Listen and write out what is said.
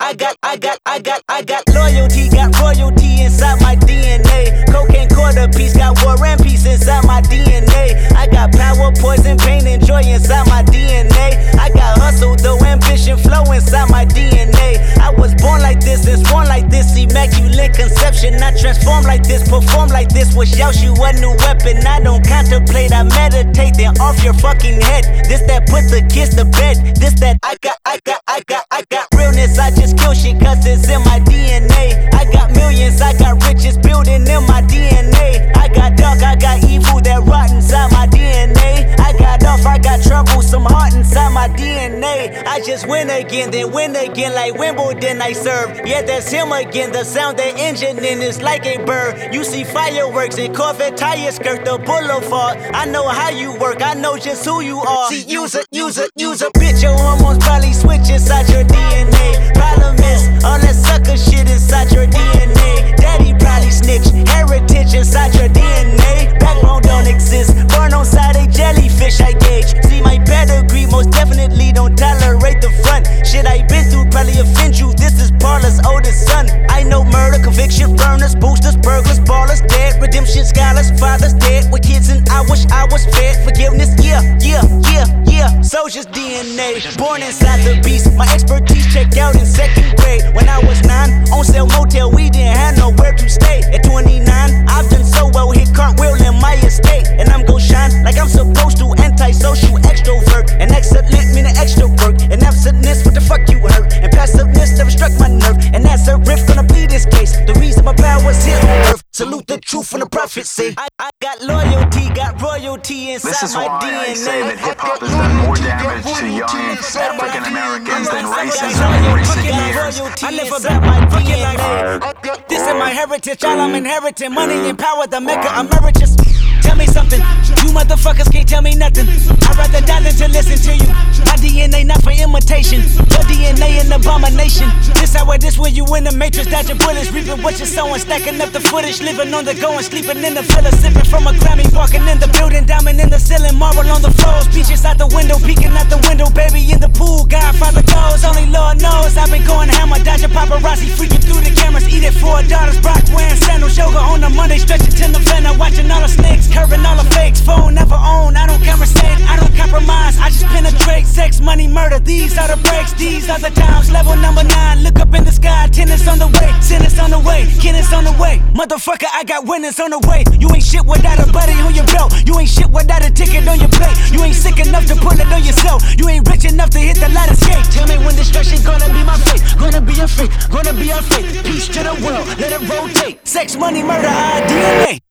got loyalty, got royalty inside my DNA. Cocaine quarter piece, got war and peace inside my DNA. I got power, poison, pain, and joy inside my DNA. I got hustle, though ambition, flow inside my DNA. I was born like this and sworn like this, immaculate conception. I transform like this, perform like this. Was Yaoshu a new weapon? I don't contemplate, I meditate, then off your fucking head. This that put the kids to bed. This that I got realness. I just kill shit cause it's in my DNA. I got millions, I got riches building in my DNA. I got dark, I got evil that rot inside my DNA. I got off, I got trouble, some heart inside my DNA. I just win again, then win again like Wimbledon I serve. Yeah, that's him again, the sound that engine in is like a bird. You see fireworks and Corvette tires skirt the boulevard. I know how you work, I know just who you are. See, use a bitch, your hormones probably switch inside your DNA. Problem is, all that sucker shit inside your DNA. Daddy probably snitch, heritage inside your DNA. Backbone don't exist, born on side a jellyfish I gauge. See my pedigree, most definitely don't tolerate the front. Shit I been through probably offend you, this is Paula's oldest son. I know murder, conviction, burners, boosters, burglars, ballers, dead, redemption, scholars, fathers dead with kids and I wish I was fed. Forgiveness, yeah. Soldier's DNA, born inside the beast. My expertise checked out in second grade. When I was 9, on sale motel, we didn't have nowhere to stay. At 29, I've done so well, hit cartwheel in my estate. And I'm gon' shine like I'm supposed to, antisocial extrovert. And excellent meaning extra work. And absentness, what the fuck you hurt? And passiveness never struck my nerve. And that's a riff, gonna plead this case. The reason my power's here on earth. Salute the truth and the prophecy. I got loyalty, got royalty inside this is my why DNA. I say that hip-hop has done more damage to young African Americans than racism in recent years. I live about my DNA. This is my heritage, all I'm inheriting. Money and power, the maker emeritus. Tell me something, you motherfuckers can't tell me nothing. I'd rather die than to listen to you. My DNA not for imitation, your DNA an abomination. This how it is when you in the matrix, dodging bullets, reaping what you're sowing, stacking up the footage, living on the go and sleeping in the villa, sipping from a Grammy, walking in the building, diamond in the ceiling, marble on the floors, beaches out the window, peeking out the window, baby in the pool, Godfather goes, only Lord knows. I've been going hammer, dodging paparazzi, freaking through the cameras, eating 4 daughters, Brock wearing sandals, yoga on a Monday, stretching to November, watching all the snakes, curving all the fakes, phone never own, I don't conversate, I don't compromise, I just penetrate, sex, money, murder, these are the breaks, these are the times, level number 9, look up in the sky, tennis on the way, tennis on the way, tennis on the way, motherfucker, I got winners on the way, you ain't shit without a buddy on your belt, you ain't shit without a ticket on your plate, you ain't sick enough to pull it on yourself, you ain't rich enough to hit the ladder skate, tell me when destruction gonna be my fate, gonna be a fate, gonna be a fate, peace to the world, let it rotate, sex, money, murder, our DNA.